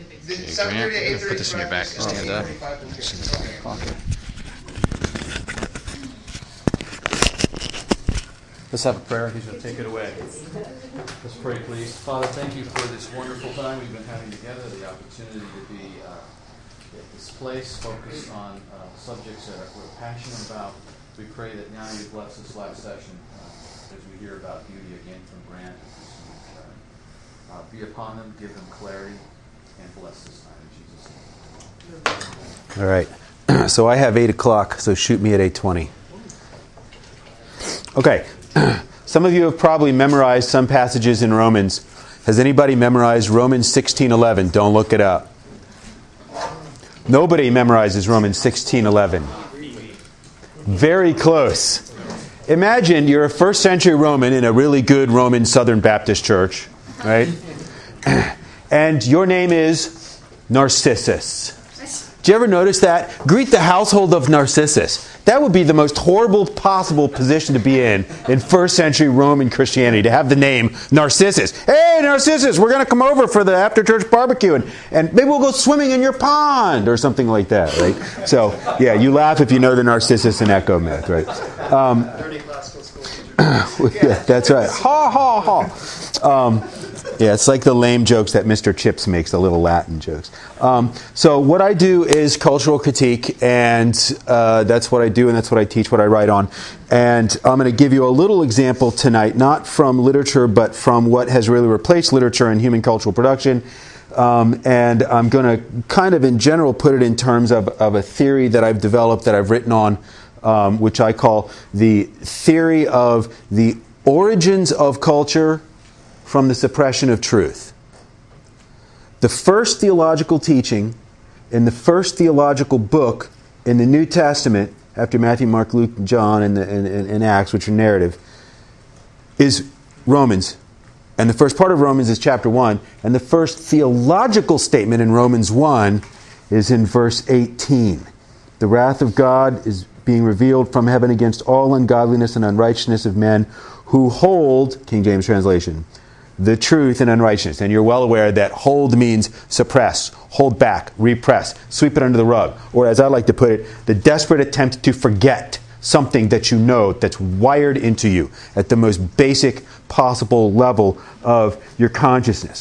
7:30 to 8:30. Put this in your back. Stand up. Let's have a prayer. He's going to take it away. Let's pray, please. Father, thank you for this wonderful time we've been having together, the opportunity to be at this place, focused on subjects that we're passionate about. We pray that now you bless this last session as we hear about beauty again from Grant. Be upon them, give them clarity, and bless this time in Jesus' name. All right. So I have 8 o'clock, so shoot me at 8:20. Okay. Some of you have probably memorized some passages in Romans. Has anybody memorized Romans 16:11? Don't look it up. Nobody memorizes Romans 16:11. Very close. Imagine you're a first century Roman in a really good Roman Southern Baptist church, right? And your name is Narcissus. Did you ever notice that? Greet the household of Narcissus. That would be the most horrible possible position to be in first century Roman Christianity, to have the name Narcissus. Hey, Narcissus, we're going to come over for the after-church barbecue, and maybe we'll go swimming in your pond, or something like that, right? So, yeah, you laugh if you know the Narcissus and Echo myth, right? Yeah, that's right. Ha, ha, ha. Yeah, it's like the lame jokes that Mr. Chips makes, the little Latin jokes. So what I do is cultural critique, and that's what I do, and that's what I teach, what I write on. And I'm going to give you a little example tonight, not from literature, but from what has really replaced literature in human cultural production. And I'm going to kind of in general put it in terms of a theory that I've developed, that I've written on, which I call the theory of the origins of culture from the suppression of truth. The first theological teaching in the first theological book in the New Testament, after Matthew, Mark, Luke, and John, and Acts, which are narrative, is Romans. And the first part of Romans is chapter 1. And the first theological statement in Romans 1 is in verse 18. The wrath of God is being revealed from heaven against all ungodliness and unrighteousness of men who hold, King James translation, the truth in unrighteousness. And you're well aware that hold means suppress, hold back, repress, sweep it under the rug. Or as I like to put it, the desperate attempt to forget something that you know, that's wired into you at the most basic possible level of your consciousness.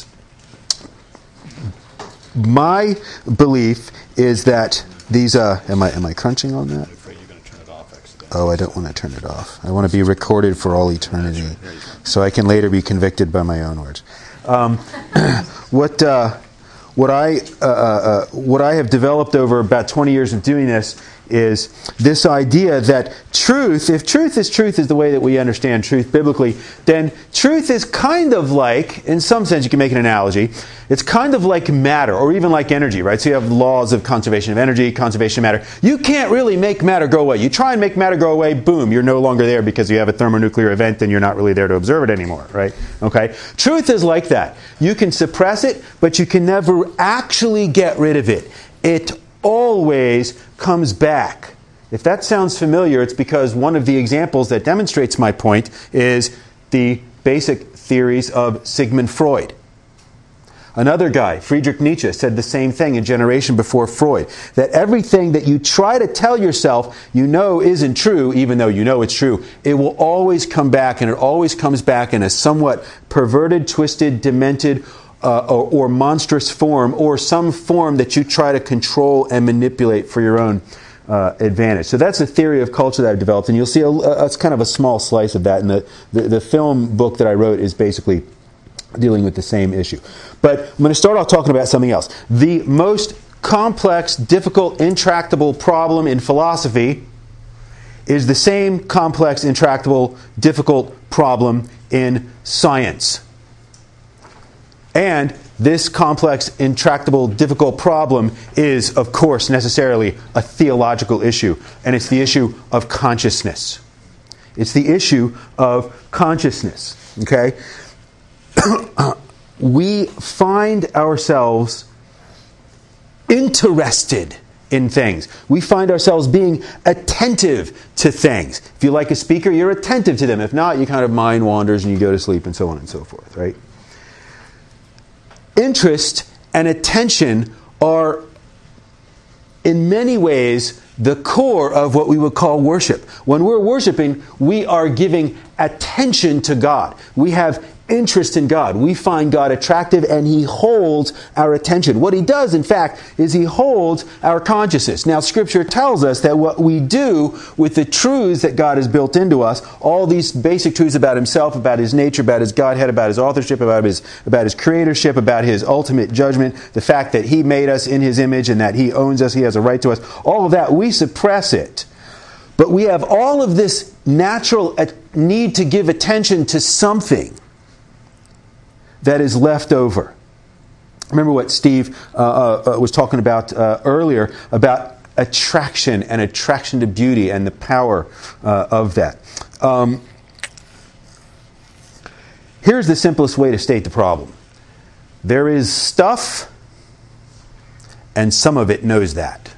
My belief is that these... Am I crunching on that? Oh, I don't want to turn it off. I want to be recorded for all eternity, so I can later be convicted by my own words. What I have developed over about 20 years of doing this is this idea that truth, if truth is the way that we understand truth biblically, then truth is kind of like, in some sense you can make an analogy, it's kind of like matter, or even like energy, right? So you have laws of conservation of energy, conservation of matter. You can't really make matter go away. You try and make matter go away, boom, you're no longer there because you have a thermonuclear event and you're not really there to observe it anymore, right? Okay? Truth is like that. You can suppress it, but you can never actually get rid of it. It always comes back. If that sounds familiar, it's because one of the examples that demonstrates my point is the basic theories of Sigmund Freud. Another guy, Friedrich Nietzsche, said the same thing a generation before Freud, that everything that you try to tell yourself you know isn't true, even though you know it's true, it will always come back, and it always comes back in a somewhat perverted, twisted, demented, or monstrous form, or some form that you try to control and manipulate for your own advantage. So that's a theory of culture that I've developed, and you'll see it's kind of a small slice of that. And the film book that I wrote is basically dealing with the same issue. But I'm going to start off talking about something else. The most complex, difficult, intractable problem in philosophy is the same complex, intractable, difficult problem in science. And this complex, intractable, difficult problem is, of course, necessarily a theological issue. And it's the issue of consciousness. It's the issue of consciousness. Okay? We find ourselves interested in things. We find ourselves being attentive to things. If you like a speaker, you're attentive to them. If not, you kind of mind wanders and you go to sleep and so on and so forth, right? Interest and attention are in many ways the core of what we would call worship. When we're worshiping, we are giving attention to God. We have interest in God. We find God attractive, and He holds our attention. What He does, in fact, is He holds our consciousness. Now, Scripture tells us that what we do with the truths that God has built into us, all these basic truths about Himself, about His nature, about His Godhead, about His authorship, about His creatorship, about His ultimate judgment, the fact that He made us in His image and that He owns us, He has a right to us, all of that, we suppress it. But we have all of this natural need to give attention to something that is left over. Remember what Steve was talking about earlier about attraction and attraction to beauty and the power of that. Here's the simplest way to state the problem. There is stuff, and some of it knows that.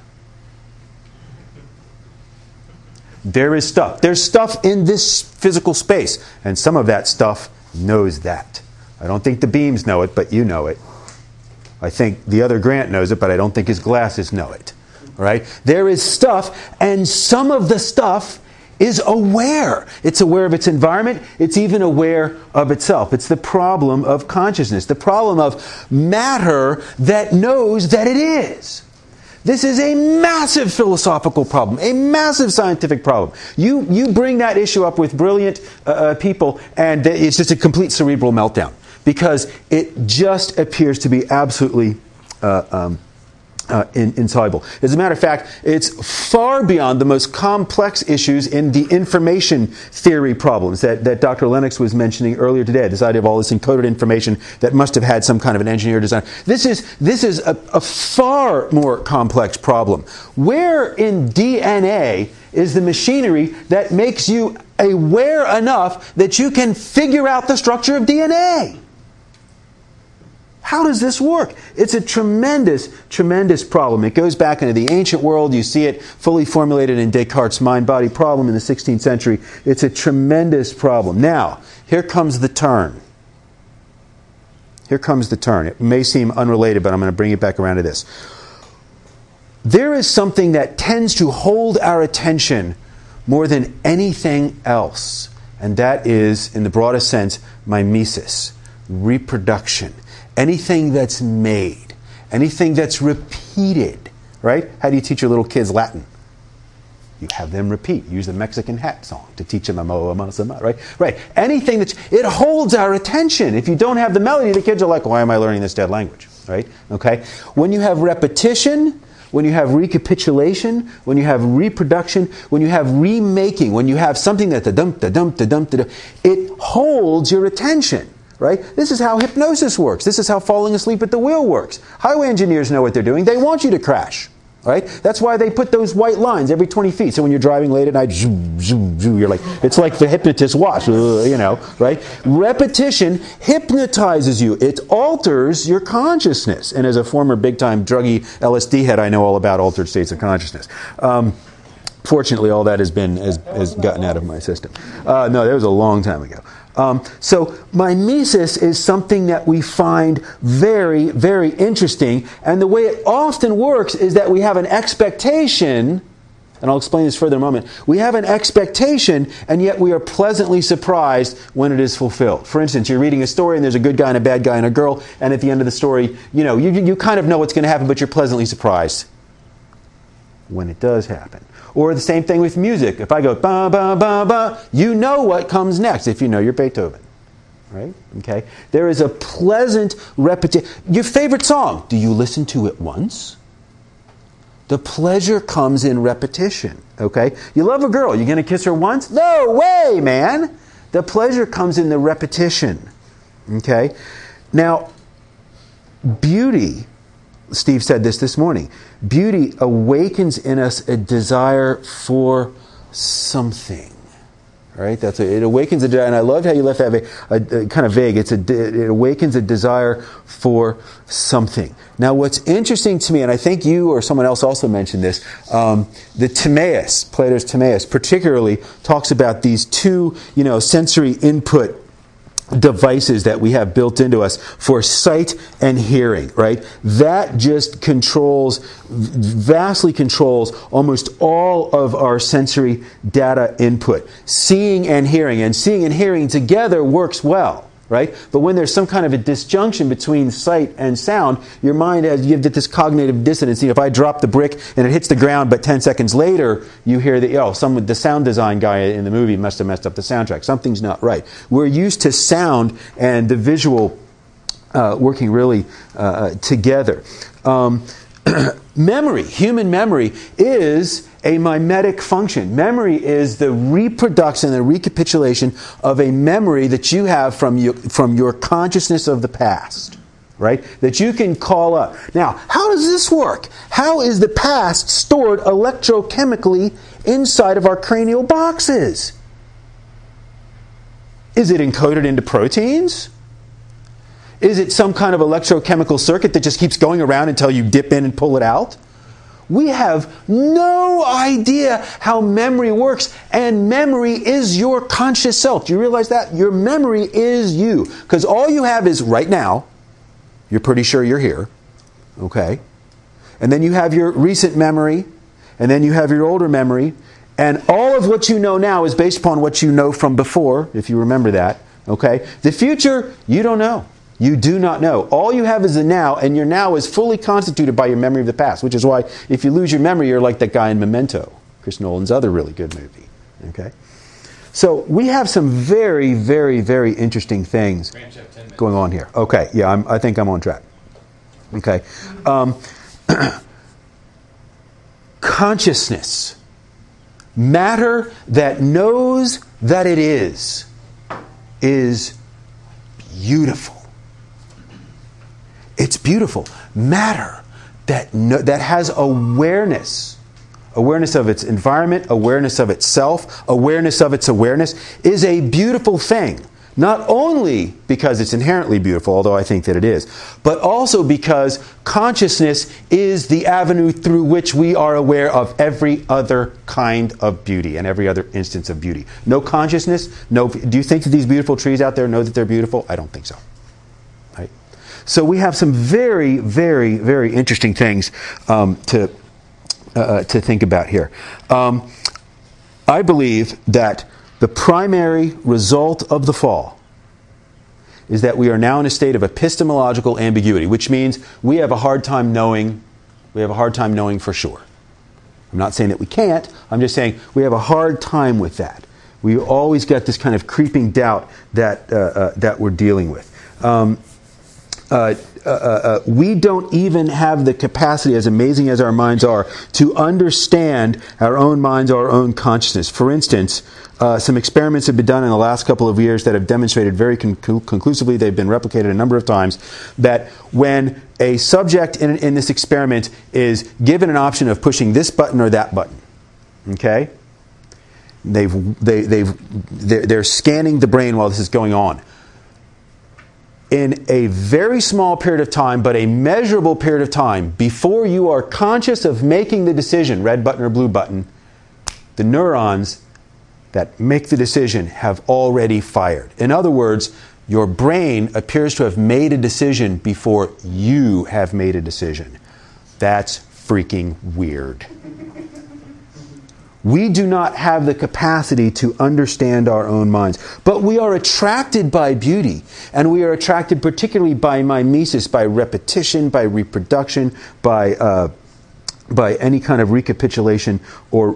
There is stuff. There's stuff in this physical space, and some of that stuff knows that. I don't think the beams know it, but you know it. I think the other Grant knows it, but I don't think his glasses know it. All right? There is stuff, and some of the stuff is aware. It's aware of its environment. It's even aware of itself. It's the problem of consciousness, the problem of matter that knows that it is. This is a massive philosophical problem, a massive scientific problem. You bring that issue up with brilliant people, and it's just a complete cerebral meltdown. Because it just appears to be absolutely insoluble. As a matter of fact, it's far beyond the most complex issues in the information theory problems that Dr. Lennox was mentioning earlier today. This idea of all this encoded information that must have had some kind of an engineer design. This is a far more complex problem. Where in DNA is the machinery that makes you aware enough that you can figure out the structure of DNA? How does this work? It's a tremendous, tremendous problem. It goes back into the ancient world. You see it fully formulated in Descartes' mind-body problem in the 16th century. It's a tremendous problem. Now, here comes the turn. Here comes the turn. It may seem unrelated, but I'm going to bring it back around to this. There is something that tends to hold our attention more than anything else, and that is, in the broadest sense, mimesis, reproduction. Anything that's made, anything that's repeated, right? How do you teach your little kids Latin? You have them repeat. Use the Mexican hat song to teach them, right? Right. Anything it holds our attention. If you don't have the melody, the kids are like, why am I learning this dead language? Right? Okay? When you have repetition, when you have recapitulation, when you have reproduction, when you have remaking, when you have something that it holds your attention. Right? This is how hypnosis works. This is how falling asleep at the wheel works. Highway engineers know what they're doing. They want you to crash. Right? That's why they put those white lines every 20 feet. So when you're driving late at night, zoom, zoom, zoom, you're like, it's like the hypnotist watch, right? Repetition hypnotizes you. It alters your consciousness. And as a former big-time druggy LSD head, I know all about altered states of consciousness. Fortunately, all that has gotten out of my system. No, that was a long time ago. So mimesis is something that we find very, very interesting. And the way it often works is that we have an expectation, and I'll explain this further in a moment. We have an expectation, and yet we are pleasantly surprised when it is fulfilled. For instance, you're reading a story, and there's a good guy and a bad guy and a girl, and at the end of the story, you kind of know what's going to happen, but you're pleasantly surprised when it does happen. Or the same thing with music. If I go ba ba ba ba, you know what comes next if you know your Beethoven, right? Okay. There is a pleasant repetition. Your favorite song. Do you listen to it once? The pleasure comes in repetition. Okay. You love a girl. You going to kiss her once? No way, man. The pleasure comes in the repetition. Okay. Now, beauty. Steve said this morning. Beauty awakens in us a desire for something. Right? It awakens a desire, and I loved how you left that kind of vague. It awakens a desire for something. Now, what's interesting to me, and I think you or someone else also mentioned this, the Timaeus, Plato's Timaeus, particularly talks about these two, sensory input devices that we have built into us for sight and hearing, right? That just vastly controls almost all of our sensory data input. Seeing and hearing together works well, right? But when there's some kind of a disjunction between sight and sound, your mind you have this cognitive dissonance. If I drop the brick and it hits the ground, but 10 seconds later you hear that, the sound design guy in the movie must have messed up the soundtrack. Something's not right. We're used to sound and the visual working really together. Memory, human memory, is a mimetic function. Memory is the reproduction and recapitulation of a memory that you have from your consciousness of the past, right? That you can call up. Now, how does this work? How is the past stored electrochemically inside of our cranial boxes? Is it encoded into proteins? Is it some kind of electrochemical circuit that just keeps going around until you dip in and pull it out? We have no idea how memory works, and memory is your conscious self. Do you realize that? Your memory is you. Because all you have is right now. You're pretty sure you're here. Okay? And then you have your recent memory, and then you have your older memory, and all of what you know now is based upon what you know from before, if you remember that. Okay? The future, you don't know. You do not know. All you have is the now, and your now is fully constituted by your memory of the past, which is why if you lose your memory, you're like that guy in Memento, Chris Nolan's other really good movie. Okay? So we have some very, very, very interesting things going on here. Okay, yeah, I think I'm on track. Okay. Consciousness. Matter that knows that it is beautiful. It's beautiful. Matter that has awareness of its environment, awareness of itself, awareness of its awareness, is a beautiful thing. Not only because it's inherently beautiful, although I think that it is, but also because consciousness is the avenue through which we are aware of every other kind of beauty and every other instance of beauty. No consciousness, do you think that these beautiful trees out there know that they're beautiful? I don't think so. Right? So we have some very, very, very interesting things to think about here. I believe that the primary result of the fall is that we are now in a state of epistemological ambiguity, which means we have a hard time knowing for sure. I'm not saying that we can't, I'm just saying we have a hard time with that. We always get this kind of creeping doubt that we're dealing with. We don't even have the capacity, as amazing as our minds are, to understand our own minds, our own consciousness. For instance, some experiments have been done in the last couple of years that have demonstrated very conclusively, they've been replicated a number of times, that when a subject in this experiment is given an option of pushing this button or that button, okay, they're scanning the brain while this is going on. In a very small period of time, but a measurable period of time, before you are conscious of making the decision, red button or blue button, the neurons that make the decision have already fired. In other words, your brain appears to have made a decision before you have made a decision. That's freaking weird. We do not have the capacity to understand our own minds. But we are attracted by beauty. And we are attracted particularly by mimesis, by repetition, by reproduction, by any kind of recapitulation or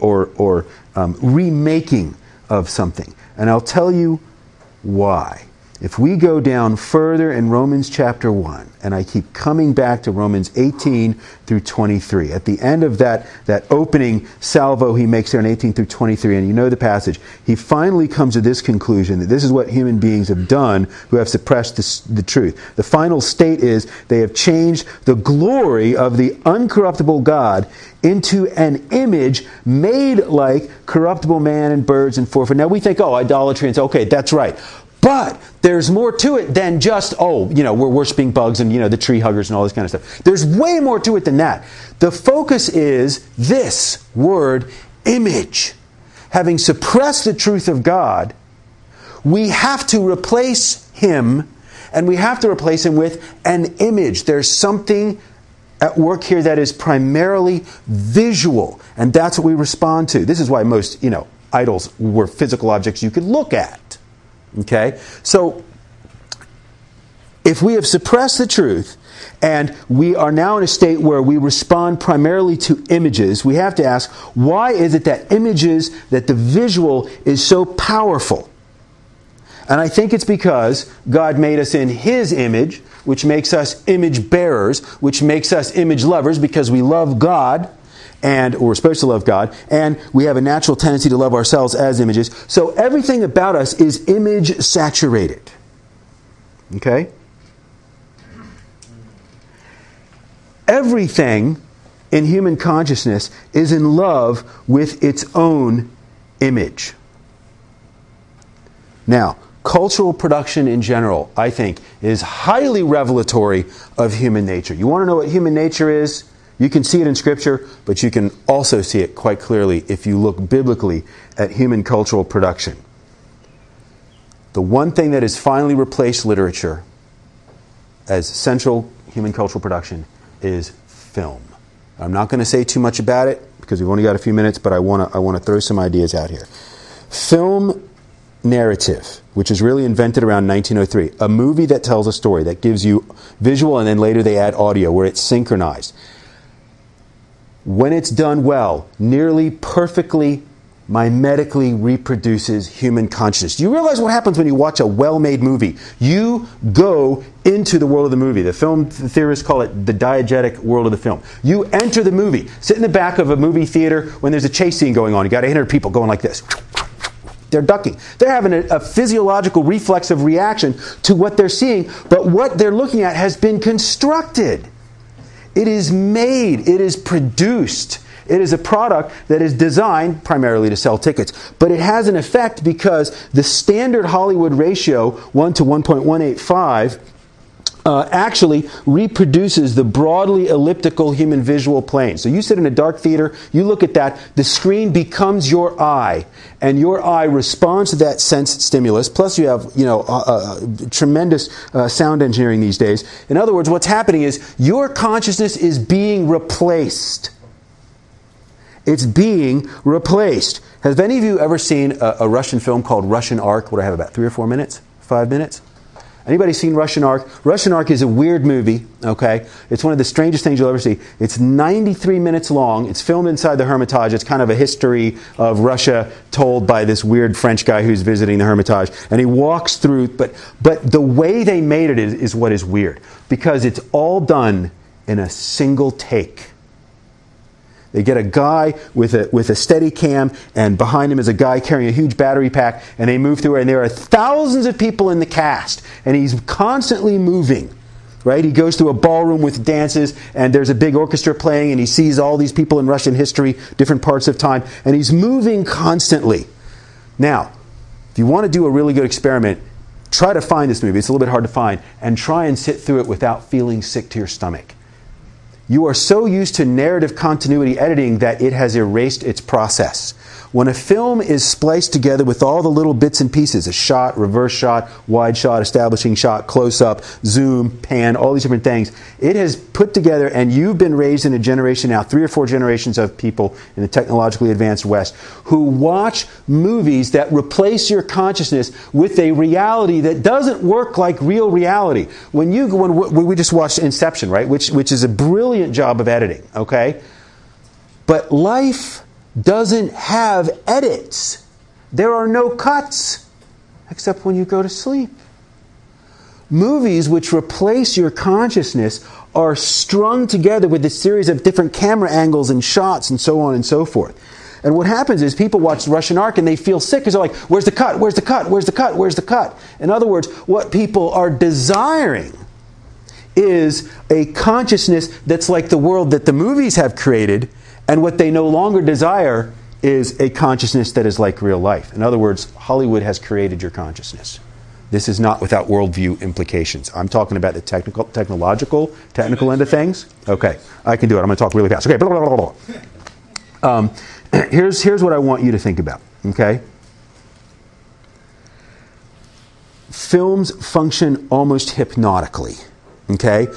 remaking of something. And I'll tell you why. If we go down further in Romans chapter 1, and I keep coming back to Romans 18 through 23, at the end of that opening salvo he makes there in 18 through 23, and you know the passage, he finally comes to this conclusion that this is what human beings have done who have suppressed the truth. The final state is they have changed the glory of the uncorruptible God into an image made like corruptible man and birds and fourfoot. Now we think, idolatry, and say, okay, that's right. But there's more to it than just, we're worshiping bugs and, the tree huggers and all this kind of stuff. There's way more to it than that. The focus is this word, image. Having suppressed the truth of God, we have to replace him, and we have to replace him with an image. There's something at work here that is primarily visual, and that's what we respond to. This is why most, idols were physical objects you could look at. Okay? So, if we have suppressed the truth, and we are now in a state where we respond primarily to images, we have to ask, why is it that that the visual is so powerful? And I think it's because God made us in His image, which makes us image bearers, which makes us image lovers because we love God, or we're supposed to love God, and we have a natural tendency to love ourselves as images. So everything about us is image saturated. Okay? Everything in human consciousness is in love with its own image. Now, cultural production in general, I think, is highly revelatory of human nature. You want to know what human nature is? You can see it in Scripture, but you can also see it quite clearly if you look biblically at human cultural production. The one thing that has finally replaced literature as central human cultural production is film. I'm not going to say too much about it because we've only got a few minutes, but I want to throw some ideas out here. Film narrative, which is really invented around 1903. A movie that tells a story, that gives you visual and then later they add audio where it's synchronized. When it's done well, nearly perfectly, mimetically reproduces human consciousness. Do you realize what happens when you watch a well-made movie? You go into the world of the movie. The film theorists call it the diegetic world of the film. You enter the movie. Sit in the back of a movie theater when there's a chase scene going on. You got 800 people going like this. They're ducking. They're having a physiological reflexive reaction to what they're seeing, but what they're looking at has been constructed. It is made. It is produced. It is a product that is designed primarily to sell tickets. But it has an effect because the standard Hollywood ratio, 1 to 1.185, actually reproduces the broadly elliptical human visual plane. So you sit in a dark theater, you look at that, the screen becomes your eye, and your eye responds to that sense stimulus. Plus you have, tremendous sound engineering these days. In other words, what's happening is your consciousness is being replaced. It's being replaced. Has any of you ever seen a Russian film called Russian Ark? What do I have, about 3 or 4 minutes? 5 minutes? Anybody seen Russian Ark? Russian Ark is a weird movie, okay? It's one of the strangest things you'll ever see. It's 93 minutes long. It's filmed inside the Hermitage. It's kind of a history of Russia told by this weird French guy who's visiting the Hermitage. And he walks through, but the way they made it is what is weird. Because it's all done in a single take. They get a guy with a steady cam, and behind him is a guy carrying a huge battery pack, and they move through it, and there are thousands of people in the cast, and he's constantly moving, right? He goes through a ballroom with dances, and there's a big orchestra playing, and he sees all these people in Russian history, different parts of time, and he's moving constantly. Now, if you want to do a really good experiment, try to find this movie. It's a little bit hard to find, and try and sit through it without feeling sick to your stomach. You are so used to narrative continuity editing that it has erased its process. When a film is spliced together with all the little bits and pieces, a shot, reverse shot, wide shot, establishing shot, close-up, zoom, pan, all these different things, it has put together, and you've been raised in a generation now, 3 or 4 generations of people in the technologically advanced West, who watch movies that replace your consciousness with a reality that doesn't work like real reality. When we just watched Inception, right, which is a brilliant job of editing, okay? But life doesn't have edits. There are no cuts, except when you go to sleep. Movies which replace your consciousness are strung together with a series of different camera angles and shots and so on and so forth. And what happens is people watch Russian Ark and they feel sick because they're like, where's the cut? Where's the cut? Where's the cut? Where's the cut? In other words, what people are desiring is a consciousness that's like the world that the movies have created, and what they no longer desire is a consciousness that is like real life. In other words, Hollywood has created your consciousness. This is not without worldview implications. I'm talking about the technical end of things. Okay, I can do it. I'm going to talk really fast. Okay, blah, blah, blah, blah. Here's what I want you to think about, okay? films function almost hypnotically, okay?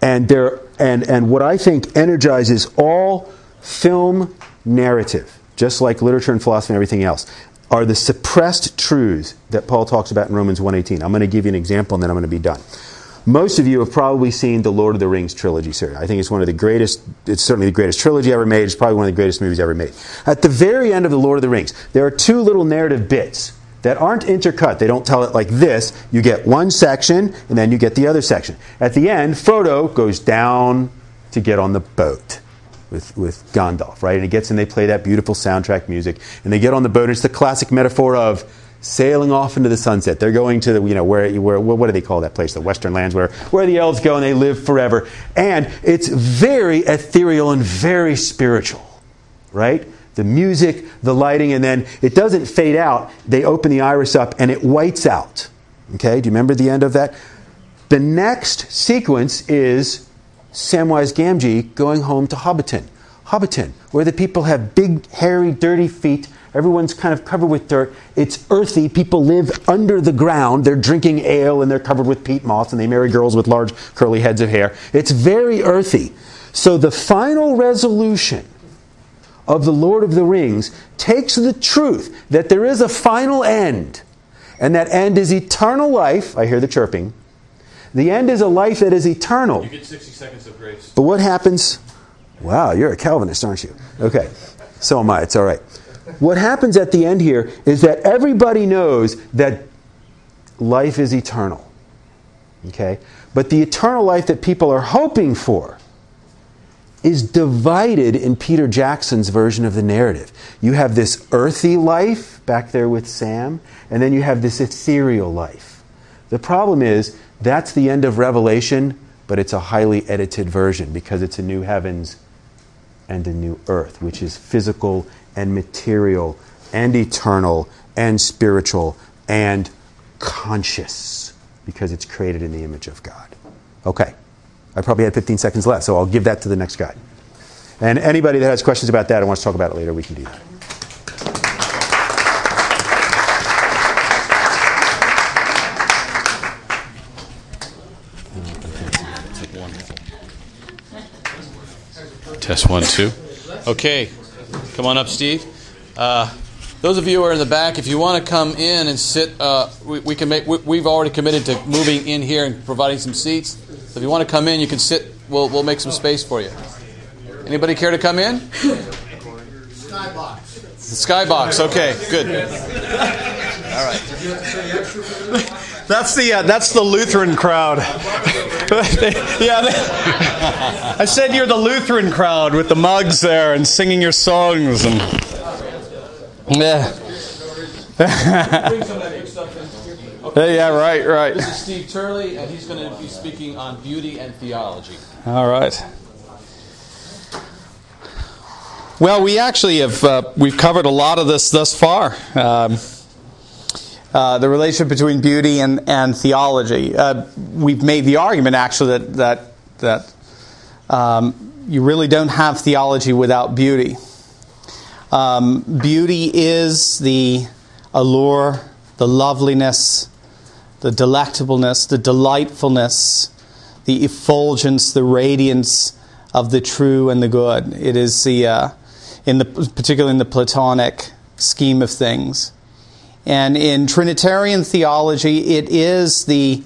And what I think energizes all film narrative, just like literature and philosophy and everything else, are the suppressed truths that Paul talks about in Romans 1:18. I'm going to give you an example and then I'm going to be done. Most of you have probably seen the Lord of the Rings trilogy series. I think it's one of the greatest, it's certainly the greatest trilogy ever made. It's probably one of the greatest movies ever made. At the very end of the Lord of the Rings, there are two little narrative bits that aren't intercut. They don't tell it like this. You get one section and then you get the other section. At the end, Frodo goes down to get on the boat with Gandalf, right? And he gets in, they play that beautiful soundtrack music, and they get on the boat. And it's the classic metaphor of sailing off into the sunset. They're going to the, where what do they call that place? The Western Lands, where the elves go and they live forever. And it's very ethereal and very spiritual, right? The music, the lighting, and then it doesn't fade out. They open the iris up and it whites out. Okay, do you remember the end of that? The next sequence is Samwise Gamgee going home to Hobbiton. Hobbiton, where the people have big, hairy, dirty feet. Everyone's kind of covered with dirt. It's earthy. People live under the ground. They're drinking ale and they're covered with peat moss and they marry girls with large curly heads of hair. It's very earthy. So the final resolution of the Lord of the Rings takes the truth that there is a final end, and that end is eternal life. I hear the chirping. The end is a life that is eternal. You get 60 seconds of grace. But what happens? Wow, you're a Calvinist, aren't you? Okay, so am I. It's all right. What happens at the end here is that everybody knows that life is eternal. Okay? But the eternal life that people are hoping for is divided in Peter Jackson's version of the narrative. You have this earthy life back there with Sam, and then you have this ethereal life. The problem is, that's the end of Revelation, but it's a highly edited version because it's a new heavens and a new earth, which is physical and material and eternal and spiritual and conscious because it's created in the image of God. Okay. I probably had 15 seconds left, so I'll give that to the next guy. And anybody that has questions about that and wants to talk about it later, we can do that. Test 1, 2. Okay, come on up, Steve. Those of you who are in the back, if you want to come in and sit, we can make. We've already committed to moving in here and providing some seats. So if you want to come in, you can sit. We'll make some space for you. Anybody care to come in? Skybox. The Skybox. Okay, good. All right. That's the Lutheran crowd. I said you're the Lutheran crowd with the mugs there and singing your songs and. Yeah. Yeah, right. This is Steve Turley, and he's going to be speaking on beauty and theology. All right. Well, we actually have we've covered a lot of this thus far. The relationship between beauty and theology. We've made the argument actually that you really don't have theology without beauty. Beauty is the allure, the loveliness, the delectableness, the delightfulness, the effulgence, the radiance of the true and the good. It is particularly in the Platonic scheme of things. And in Trinitarian theology, it is the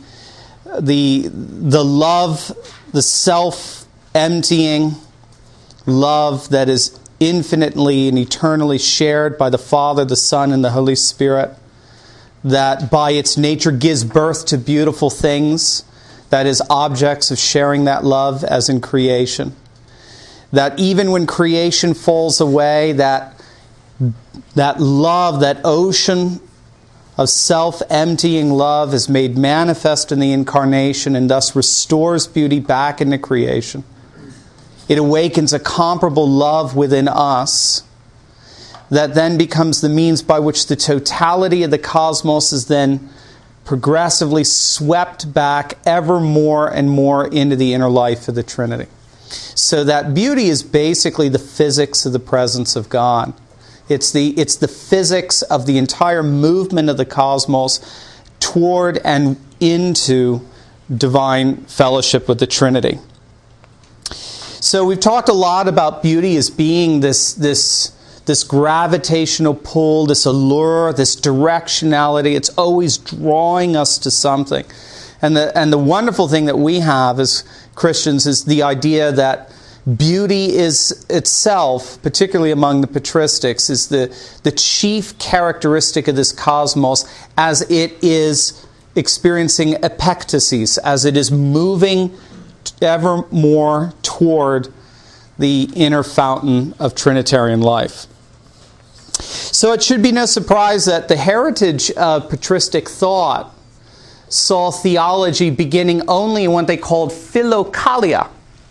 love, the self-emptying love that is infinitely and eternally shared by the Father, the Son, and the Holy Spirit, that by its nature gives birth to beautiful things, that is objects of sharing that love as in creation. That even when creation falls away, that love, that ocean of self-emptying love is made manifest in the Incarnation and thus restores beauty back into creation. It awakens a comparable love within us that then becomes the means by which the totality of the cosmos is then progressively swept back ever more and more into the inner life of the Trinity. So that beauty is basically the physics of the presence of God. It's the physics of the entire movement of the cosmos toward and into divine fellowship with the Trinity. So we've talked a lot about beauty as being this gravitational pull, this allure, this directionality. It's always drawing us to something. And the wonderful thing that we have as Christians is the idea that beauty is itself, particularly among the patristics, is the chief characteristic of this cosmos as it is experiencing epectasis, as it is moving ever more toward the inner fountain of Trinitarian life. So it should be no surprise that the heritage of patristic thought saw theology beginning only in what they called philokalia.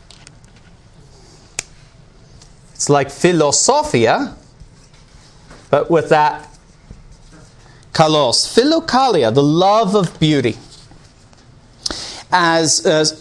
It's like philosophia, but with that kalos. Philokalia, the love of beauty. As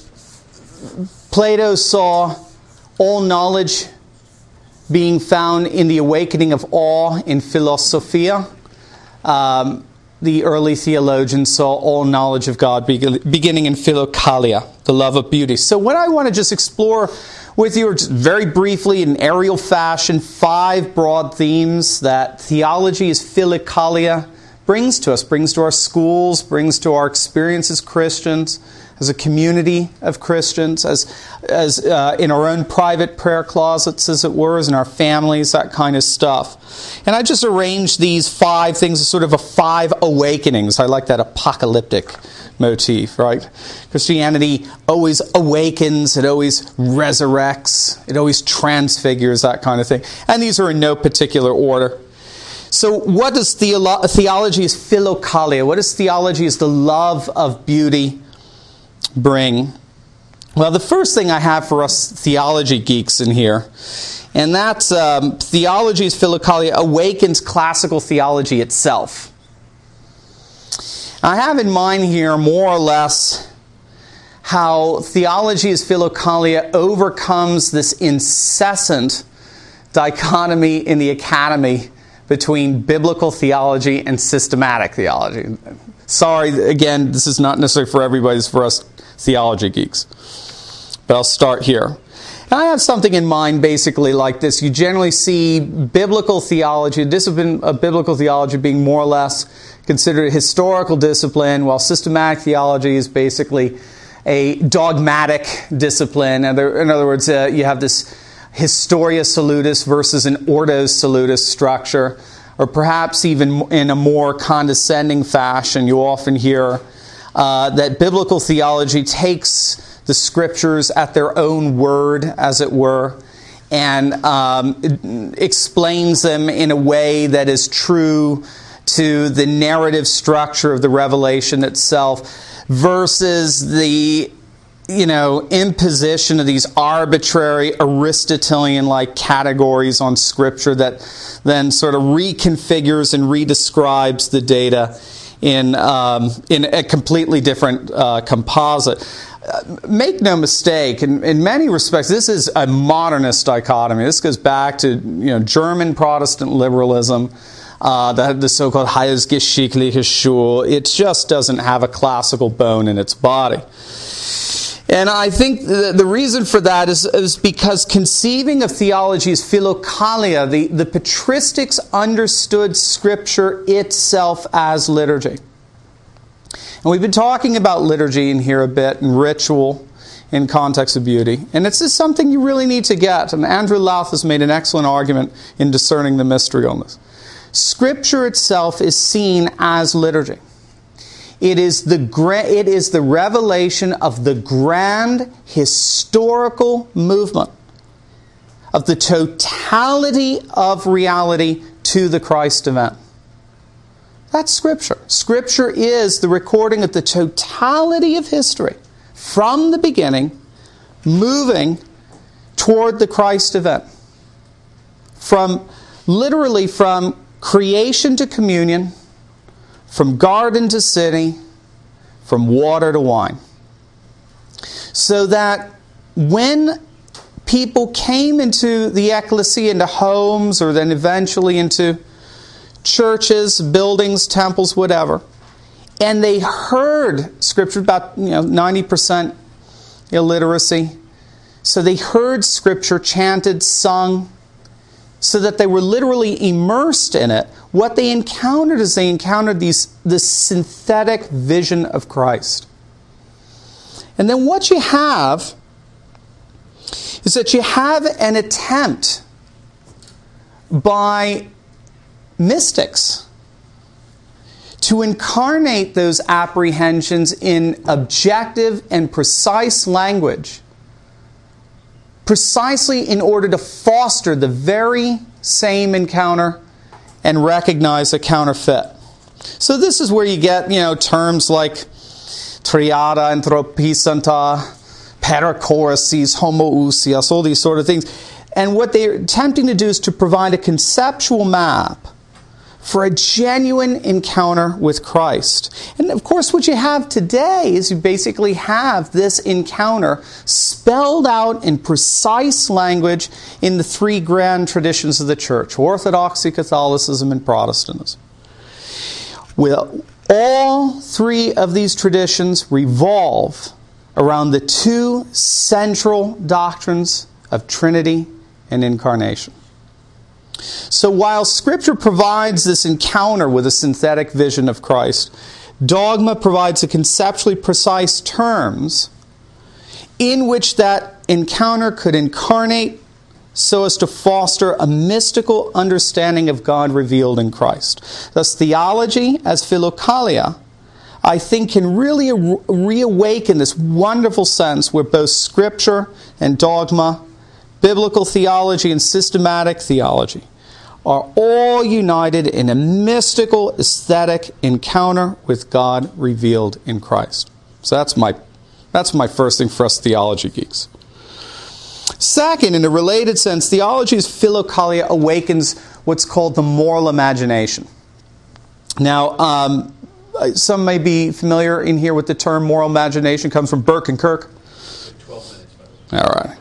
Plato saw all knowledge being found in the awakening of awe in philosophia, the early theologians saw all knowledge of God beginning in philokalia, the love of beauty. So what I want to just explore with you, just very briefly in aerial fashion, 5 broad themes that theology as philokalia brings to us, brings to our schools, brings to our experience as Christians, as a community of Christians, as in our own private prayer closets, as it were, as in our families, that kind of stuff. And I just arranged these 5 things as sort of 5 awakenings. I like that apocalyptic motif, right? Christianity always awakens, it always resurrects, it always transfigures, that kind of thing. And these are in no particular order. So what does theology as philokalia, what does theology as the love of beauty bring? Well, the first thing I have for us theology geeks in here, and that's theology as philokalia awakens classical theology itself. I have in mind here more or less how theology as philokalia overcomes this incessant dichotomy in the academy between biblical theology and systematic theology. Sorry, again, this is not necessarily for everybody, it's for us theology geeks. But I'll start here. And I have something in mind basically like this. You generally see biblical theology, discipline of biblical theology being more or less considered a historical discipline, while systematic theology is basically a dogmatic discipline. In other words, you have this Historia Salutis versus an Ordo Salutis structure, or perhaps even in a more condescending fashion, you often hear that biblical theology takes the Scriptures at their own word, as it were, and explains them in a way that is true to the narrative structure of the revelation itself, versus the imposition of these arbitrary Aristotelian-like categories on Scripture that then sort of reconfigures and redescribes the data in a completely different composite. Make no mistake, in many respects, this is a modernist dichotomy. This goes back to German Protestant liberalism, the so-called Heilsgeschichtliche Schule. It just doesn't have a classical bone in its body. And I think the reason for that is because conceiving of theology as philokalia, the patristics understood Scripture itself as liturgy. And we've been talking about liturgy in here a bit, and ritual in context of beauty. And it's just something you really need to get. And Andrew Louth has made an excellent argument in discerning the mystery on this. Scripture itself is seen as liturgy. It is the revelation of the grand historical movement of the totality of reality to the Christ event. That's Scripture. Scripture is the recording of the totality of history from the beginning, moving toward the Christ event. Literally from creation to communion, from garden to city, from water to wine. So that when people came into the ecclesia, into homes, or then eventually into churches, buildings, temples, whatever, And they heard Scripture, about 90% illiteracy. So they heard Scripture chanted, sung, so that they were literally immersed in it. What they encountered is they encountered this synthetic vision of Christ. And then what you have is that you have an attempt by mystics to incarnate those apprehensions in objective and precise language, precisely in order to foster the very same encounter and recognize a counterfeit. So this is where you get, terms like triada, anthropisanta, parachoresis, homoousios, all these sort of things. And what they're attempting to do is to provide a conceptual map for a genuine encounter with Christ. And of course, what you have today is you basically have this encounter spelled out in precise language in the three grand traditions of the Church: Orthodoxy, Catholicism, and Protestantism. Well, all three of these traditions revolve around the two central doctrines of Trinity and Incarnation. So while Scripture provides this encounter with a synthetic vision of Christ, dogma provides a conceptually precise terms in which that encounter could incarnate so as to foster a mystical understanding of God revealed in Christ. Thus, theology as philokalia, I think, can really reawaken this wonderful sense where both Scripture and dogma, biblical theology and systematic theology, are all united in a mystical, aesthetic encounter with God revealed in Christ. So that's my first thing for us theology geeks. Second, in a related sense, theology's philokalia awakens what's called the moral imagination. Now, some may be familiar in here with the term moral imagination. It comes from Burke and Kirk. 12 minutes, by the way. All right.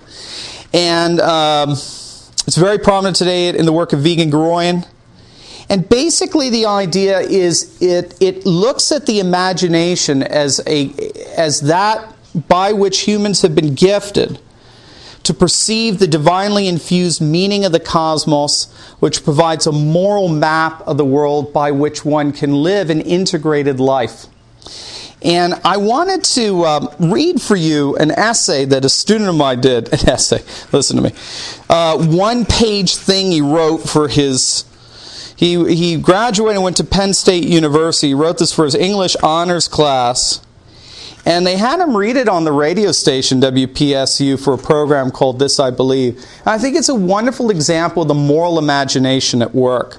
And it's very prominent today in the work of Wiegand-Gruyen. And basically the idea is it looks at the imagination as that by which humans have been gifted to perceive the divinely infused meaning of the cosmos, which provides a moral map of the world by which one can live an integrated life. And I wanted to read for you an essay that a student of mine did. An essay, listen to me. One-page thing he wrote for his... He graduated and went to Penn State University. He wrote this for his English honors class. And they had him read it on the radio station, WPSU, for a program called This I Believe. And I think it's a wonderful example of the moral imagination at work.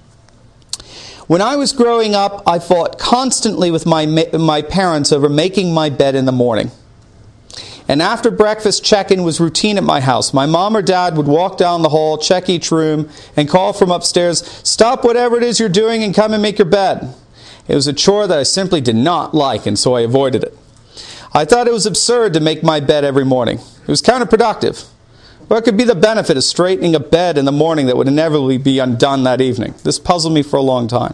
When I was growing up, I fought constantly with my parents over making my bed in the morning. And after breakfast, check-in was routine at my house. My mom or dad would walk down the hall, check each room, and call from upstairs, "Stop whatever it is you're doing and come and make your bed." It was a chore that I simply did not like, and so I avoided it. I thought it was absurd to make my bed every morning. It was counterproductive. What could be the benefit of straightening a bed in the morning that would inevitably be undone that evening? This puzzled me for a long time.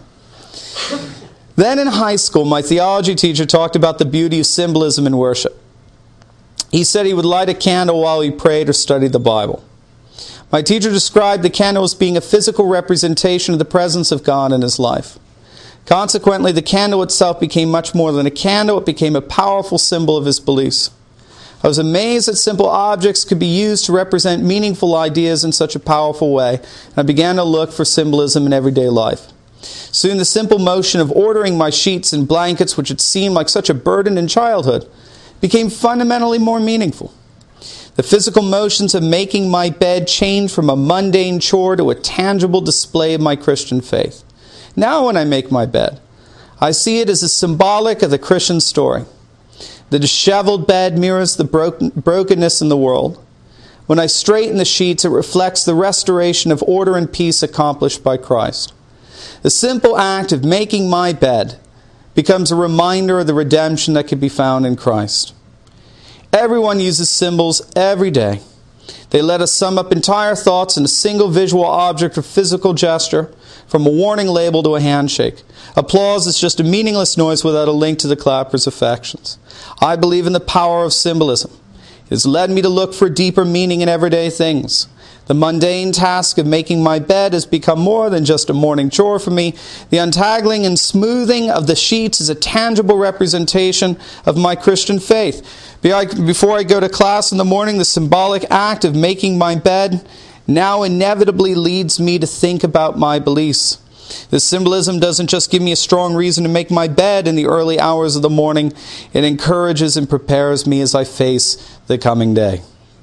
Then in high school, my theology teacher talked about the beauty of symbolism in worship. He said he would light a candle while he prayed or studied the Bible. My teacher described the candle as being a physical representation of the presence of God in his life. Consequently, the candle itself became much more than a candle. It became a powerful symbol of his beliefs. I was amazed that simple objects could be used to represent meaningful ideas in such a powerful way, and I began to look for symbolism in everyday life. Soon the simple motion of ordering my sheets and blankets, which had seemed like such a burden in childhood, became fundamentally more meaningful. The physical motions of making my bed changed from a mundane chore to a tangible display of my Christian faith. Now when I make my bed, I see it as a symbolic of the Christian story. The disheveled bed mirrors the brokenness in the world. When I straighten the sheets, it reflects the restoration of order and peace accomplished by Christ. The simple act of making my bed becomes a reminder of the redemption that can be found in Christ. Everyone uses symbols every day. They let us sum up entire thoughts in a single visual object or physical gesture, from a warning label to a handshake. Applause is just a meaningless noise without a link to the clapper's affections. I believe in the power of symbolism. It has led me to look for deeper meaning in everyday things. The mundane task of making my bed has become more than just a morning chore for me. The untangling and smoothing of the sheets is a tangible representation of my Christian faith. Before I go to class in the morning, the symbolic act of making my bed now inevitably leads me to think about my beliefs. The symbolism doesn't just give me a strong reason to make my bed in the early hours of the morning. It encourages and prepares me as I face the coming day.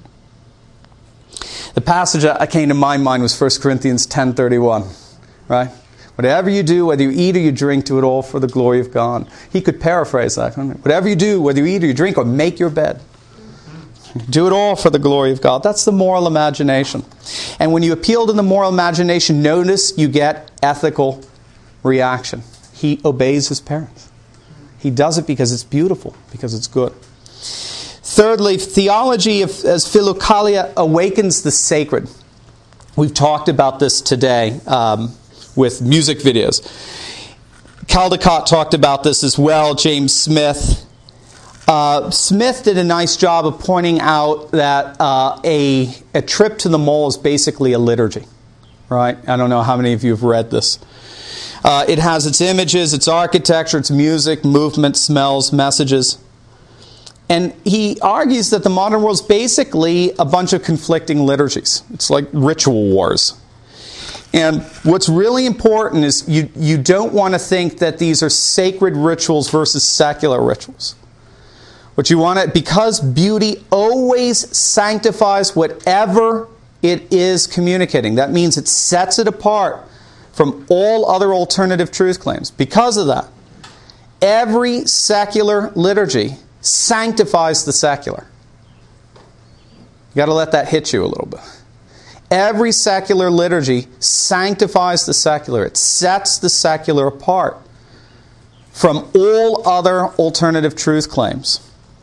The passage that came to my mind was 1 Corinthians 10:31, right? Whatever you do, whether you eat or you drink, do it all for the glory of God. He could paraphrase that, couldn't he? Whatever you do, whether you eat or you drink or make your bed, do it all for the glory of God. That's the moral imagination. And when you appeal to the moral imagination, notice you get ethical reaction. He obeys his parents. He does it because it's beautiful, because it's good. Thirdly, theology as Philokalia awakens the sacred. We've talked about this today with music videos. Caldecott talked about this as well, James Smith. Smith did a nice job of pointing out that a trip to the mall is basically a liturgy, right? I don't know how many of you have read this. It has its images, its architecture, its music, movement, smells, messages. And he argues that the modern world is basically a bunch of conflicting liturgies. It's like ritual wars. And what's really important is you don't want to think that these are sacred rituals versus secular rituals. What you want to, because beauty always sanctifies whatever it is communicating. That means it sets it apart from all other alternative truth claims. Because of that, every secular liturgy sanctifies the secular. You've got to let that hit you a little bit. Every secular liturgy sanctifies the secular. It sets the secular apart from all other alternative truth claims.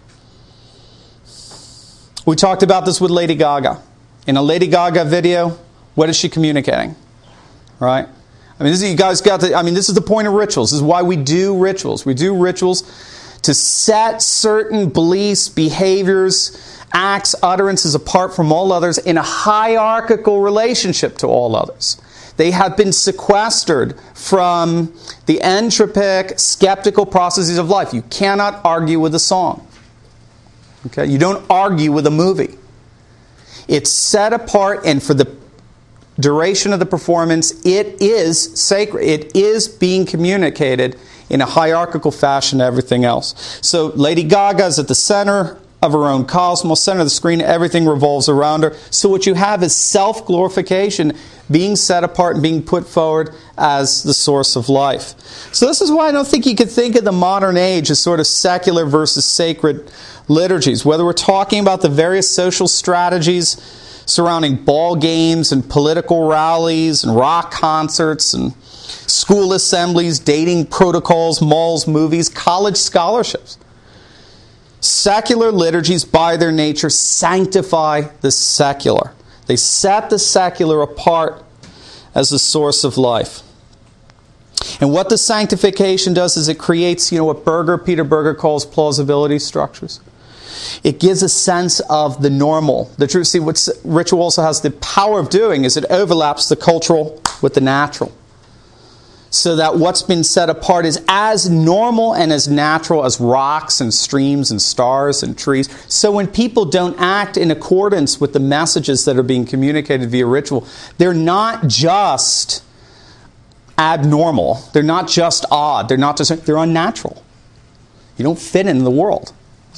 We talked about this with Lady Gaga. In a Lady Gaga video, what is she communicating? Right? I mean, this is the point of rituals. This is why we do rituals. We do rituals to set certain beliefs, behaviors, acts, utterances apart from all others in a hierarchical relationship to all others. They have been sequestered from the entropic, skeptical processes of life. You cannot argue with a song. Okay? You don't argue with a movie. It's set apart, and for the duration of the performance, it is sacred. It is being communicated in a hierarchical fashion to everything else. So Lady Gaga is at the center of her own cosmos, center of the screen. Everything revolves around her. So what you have is self-glorification being set apart and being put forward as the source of life. So this is why I don't think you could think of the modern age as sort of secular versus sacred liturgies. Whether we're talking about the various social strategies surrounding ball games and political rallies and rock concerts and school assemblies, dating protocols, malls, movies, college scholarships. Secular liturgies, by their nature, sanctify the secular. They set the secular apart as the source of life. And what the sanctification does is it creates, what Peter Berger calls plausibility structures. It gives a sense of the normal, the truth. See, what ritual also has the power of doing is it overlaps the cultural with the natural. So that what's been set apart is as normal and as natural as rocks and streams and stars and trees. So when people don't act in accordance with the messages that are being communicated via ritual, they're not just abnormal. They're not just odd. They're unnatural. You don't fit in the world.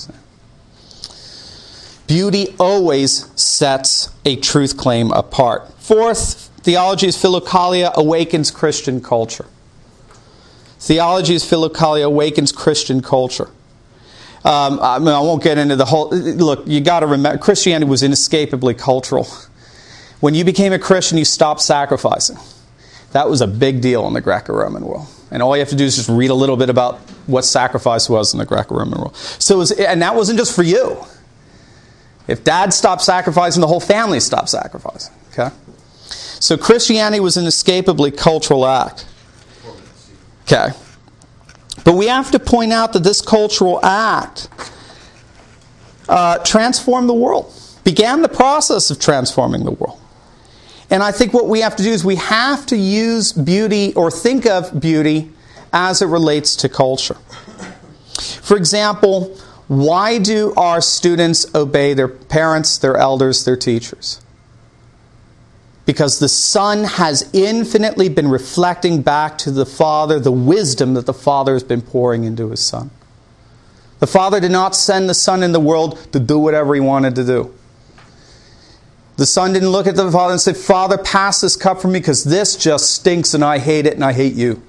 Beauty always sets a truth claim apart. Fourth, theology as Philokalia awakens Christian culture. Theology as Philokalia awakens Christian culture. I won't get into the whole... Look, you got to remember, Christianity was inescapably cultural. When you became a Christian, you stopped sacrificing. That was a big deal in the Greco-Roman world. And all you have to do is just read a little bit about what sacrifice was in the Greco-Roman world. And that wasn't just for you. If dad stopped sacrificing, the whole family stopped sacrificing. Okay? So Christianity was an inescapably cultural act. Okay. But we have to point out that this cultural act transformed the world, began the process of transforming the world. And I think what we have to do is we have to use beauty or think of beauty as it relates to culture. For example, why do our students obey their parents, their elders, their teachers? Because the Son has infinitely been reflecting back to the Father the wisdom that the Father has been pouring into His Son. The Father did not send the Son in the world to do whatever He wanted to do. The Son didn't look at the Father and say, Father, pass this cup from me because this just stinks and I hate it and I hate you.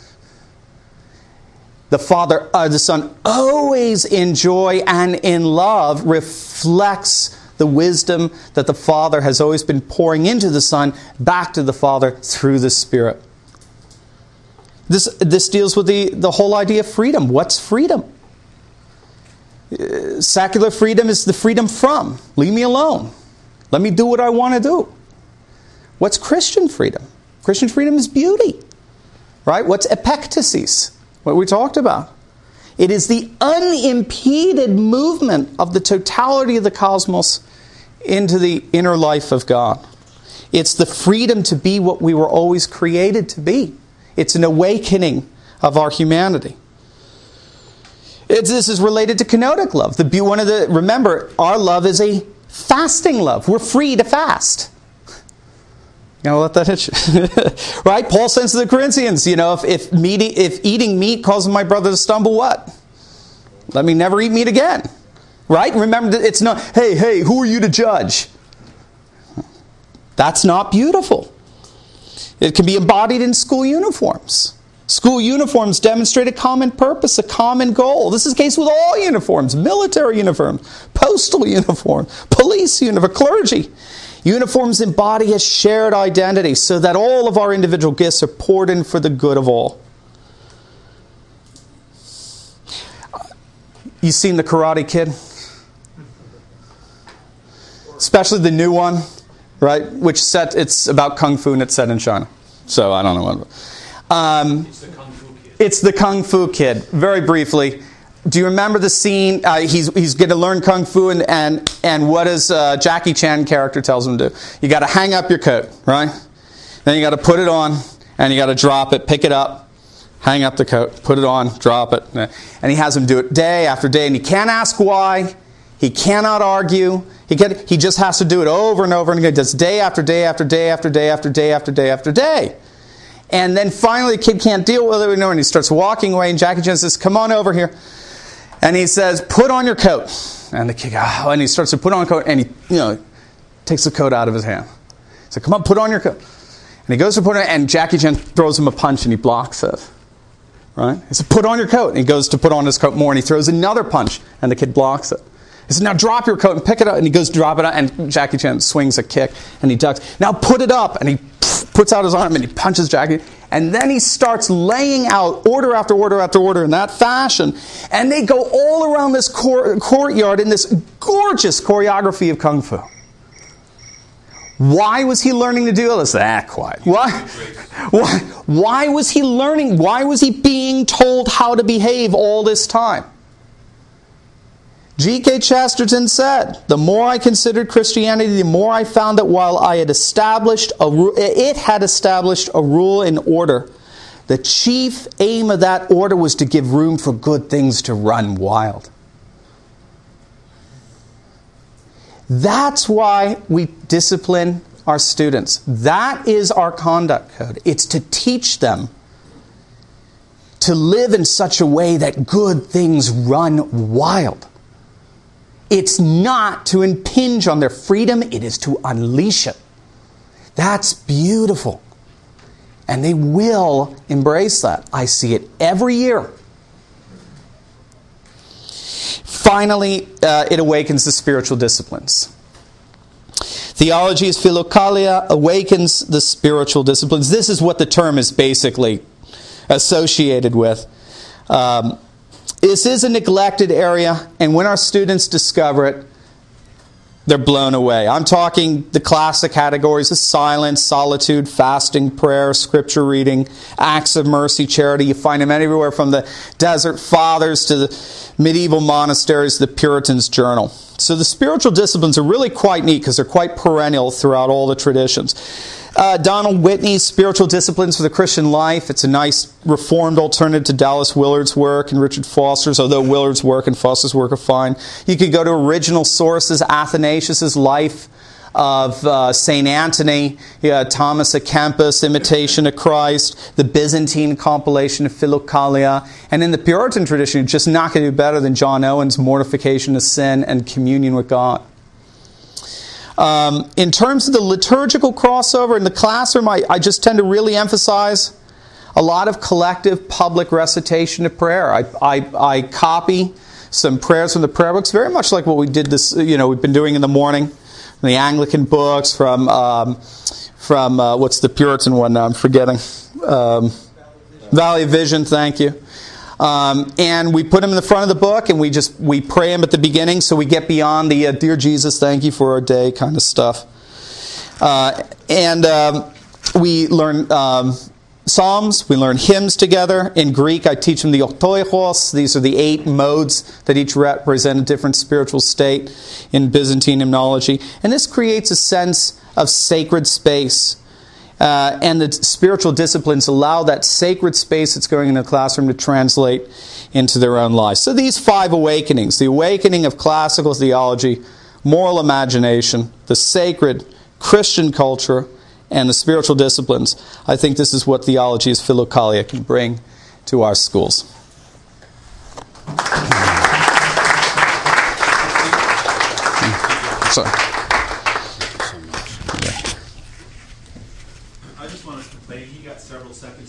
The Son always in joy and in love reflects the wisdom that the Father has always been pouring into the Son back to the Father through the Spirit. This deals with the whole idea of freedom. What's freedom? Secular freedom is the freedom from. Leave me alone. Let me do what I want to do. What's Christian freedom? Christian freedom is beauty. Right? What's epektasis? What we talked about. It is the unimpeded movement of the totality of the cosmos into the inner life of God. It's the freedom to be what we were always created to be. It's an awakening of our humanity. This is related to kenotic love. Remember, our love is a fasting love. We're free to fast. You know, let that hit you. Right? Paul says to the Corinthians, if eating meat causes my brother to stumble, what? Let me never eat meat again. Right? Remember, it's not, hey, who are you to judge? That's not beautiful. It can be embodied in school uniforms. School uniforms demonstrate a common purpose, a common goal. This is the case with all uniforms, military uniforms, postal uniforms, police uniforms, clergy. Uniforms embody a shared identity so that all of our individual gifts are poured in for the good of all. You seen The Karate Kid? Especially the new one, right? It's about Kung Fu and it's set in China. So I don't know what. It's the Kung Fu Kid. It's the Kung Fu Kid. Very briefly. Do you remember the scene? He's going to learn Kung Fu, and what does Jackie Chan character tells him to do? You got to hang up your coat, right? Then you got to put it on, and you got to drop it, pick it up, hang up the coat, put it on, drop it. And he has him do it day after day, and he can't ask why. He cannot argue. He just has to do it over and over and again. He does day after day after day after day after day after day after day. And then finally the kid can't deal with it, and he starts walking away, and Jackie Chan says, come on over here. And he says, put on your coat. And the kid, and he starts to put on a coat, and he takes the coat out of his hand. He said, come on, put on your coat. And he goes to put it on, and Jackie Chan throws him a punch, and he blocks it. Right? He said, put on your coat. And he goes to put on his coat more, and he throws another punch, and the kid blocks it. He said, now drop your coat and pick it up. And he goes to drop it up, and Jackie Chan swings a kick, and he ducks. Now put it up, and he puts out his arm, and he punches Jackie. And then he starts laying out order after order after order in that fashion. And they go all around this courtyard in this gorgeous choreography of Kung Fu. Why was he learning to do this? Quiet. Why was he learning? Why was he being told how to behave all this time? G.K. Chesterton said, the more I considered Christianity, the more I found that while it had established a rule and order, the chief aim of that order was to give room for good things to run wild. That's why we discipline our students. That is our conduct code. It's to teach them to live in such a way that good things run wild. It's not to impinge on their freedom, it is to unleash it. That's beautiful. And they will embrace that. I see it every year. Finally, it awakens the spiritual disciplines. Theology is philokalia, awakens the spiritual disciplines. This is what the term is basically associated with. This is a neglected area, and when our students discover it, they're blown away. I'm talking the classic categories of silence, solitude, fasting, prayer, scripture reading, acts of mercy, charity. You find them everywhere from the Desert Fathers to the medieval monasteries to the Puritans' Journal. So the spiritual disciplines are really quite neat because they're quite perennial throughout all the traditions. Donald Whitney's Spiritual Disciplines for the Christian Life. It's a nice reformed alternative to Dallas Willard's work and Richard Foster's, although Willard's work and Foster's work are fine. You could go to original sources, Athanasius' Life of St. Anthony, Thomas à Kempis, Imitation of Christ, the Byzantine compilation of Philokalia, and in the Puritan tradition, you're just not going to do better than John Owen's Mortification of Sin and Communion with God. In terms of the liturgical crossover in the classroom, I just tend to really emphasize a lot of collective public recitation of prayer. I copy some prayers from the prayer books, very much like what we did we've been doing in the morning, from the Anglican books, from what's the Puritan one now? I'm forgetting. Valley of Vision, thank you. And we put them in the front of the book, and we pray them at the beginning, so we get beyond the "Dear Jesus, thank you for our day" kind of stuff. We learn psalms, we learn hymns together. In Greek, I teach them the Otoichos. These are the 8 modes that each represent a different spiritual state in Byzantine hymnology. And this creates a sense of sacred space. And the spiritual disciplines allow that sacred space that's going in the classroom to translate into their own lives. So these 5 awakenings, the awakening of classical theology, moral imagination, the sacred Christian culture, and the spiritual disciplines, I think this is what Theology as Philokalia can bring to our schools. Sorry.